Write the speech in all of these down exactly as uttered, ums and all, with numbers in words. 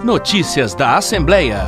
Notícias da Assembleia.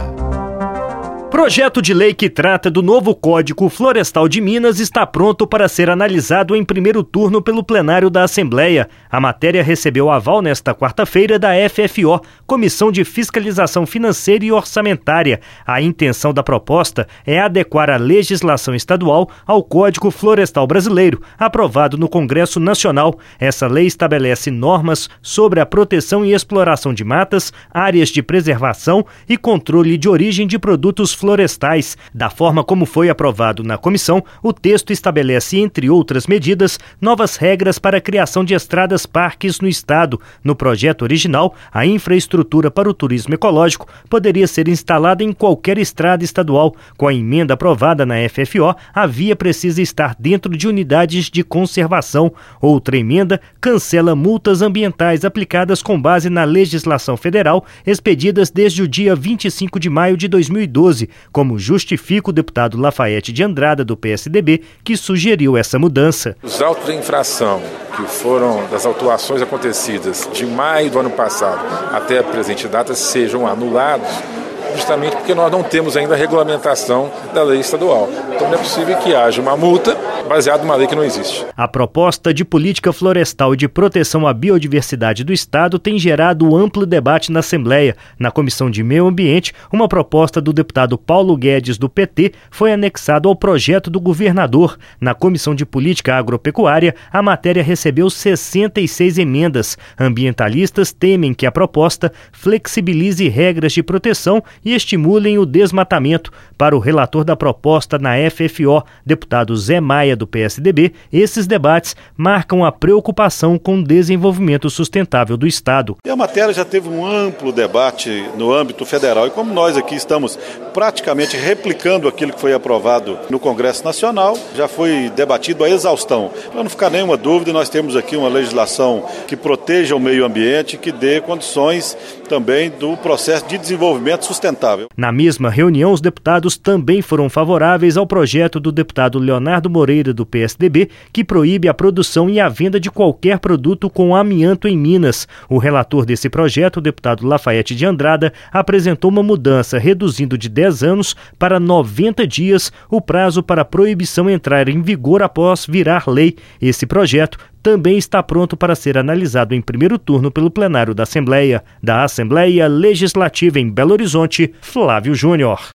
Projeto de lei que trata do novo Código Florestal de Minas está pronto para ser analisado em primeiro turno pelo plenário da Assembleia. A matéria recebeu aval nesta quarta-feira da F F O, Comissão de Fiscalização Financeira e Orçamentária. A intenção da proposta é adequar a legislação estadual ao Código Florestal Brasileiro, aprovado no Congresso Nacional. Essa lei estabelece normas sobre a proteção e exploração de matas, áreas de preservação e controle de origem de produtos florestais. Da forma como foi aprovado na comissão, o texto estabelece, entre outras medidas, novas regras para a criação de estradas-parques no estado. No projeto original, a infraestrutura para o turismo ecológico poderia ser instalada em qualquer estrada estadual. Com a emenda aprovada na F F O, a via precisa estar dentro de unidades de conservação. Outra emenda cancela multas ambientais aplicadas com base na legislação federal, expedidas desde o dia vinte e cinco de maio de dois mil e doze, como justifica o deputado Lafayette de Andrada, do P S D B, que sugeriu essa mudança. Os autos de infração que foram das autuações acontecidas de maio do ano passado até a presente data sejam anulados, justamente porque nós não temos ainda a regulamentação da lei estadual. Então não é possível que haja uma multa baseada numa lei que não existe. A proposta de política florestal e de proteção à biodiversidade do estado tem gerado amplo debate na Assembleia. Na Comissão de Meio Ambiente, uma proposta do deputado Paulo Guedes, do P T, foi anexada ao projeto do governador. Na Comissão de Política Agropecuária, a matéria recebeu sessenta e seis emendas. Ambientalistas temem que a proposta flexibilize regras de proteção e estimulem o desmatamento. Para o relator da proposta na F F O, deputado Zé Maia, do P S D B, esses debates marcam a preocupação com o desenvolvimento sustentável do estado. E a matéria já teve um amplo debate no âmbito federal e como nós aqui estamos praticamente replicando aquilo que foi aprovado no Congresso Nacional, já foi debatido a exaustão. Para não ficar nenhuma dúvida, nós temos aqui uma legislação que proteja o meio ambiente, que dê condições também do processo de desenvolvimento sustentável. Na mesma reunião, os deputados também foram favoráveis ao projeto do deputado Leonardo Moreira, do P S D B, que proíbe a produção e a venda de qualquer produto com amianto em Minas. O relator desse projeto, o deputado Lafayette de Andrada, apresentou uma mudança, reduzindo de dez anos para noventa dias o prazo para a proibição entrar em vigor após virar lei. Esse projeto também está pronto para ser analisado em primeiro turno pelo plenário da Assembleia. Da Assembleia Legislativa em Belo Horizonte, Flávio Júnior.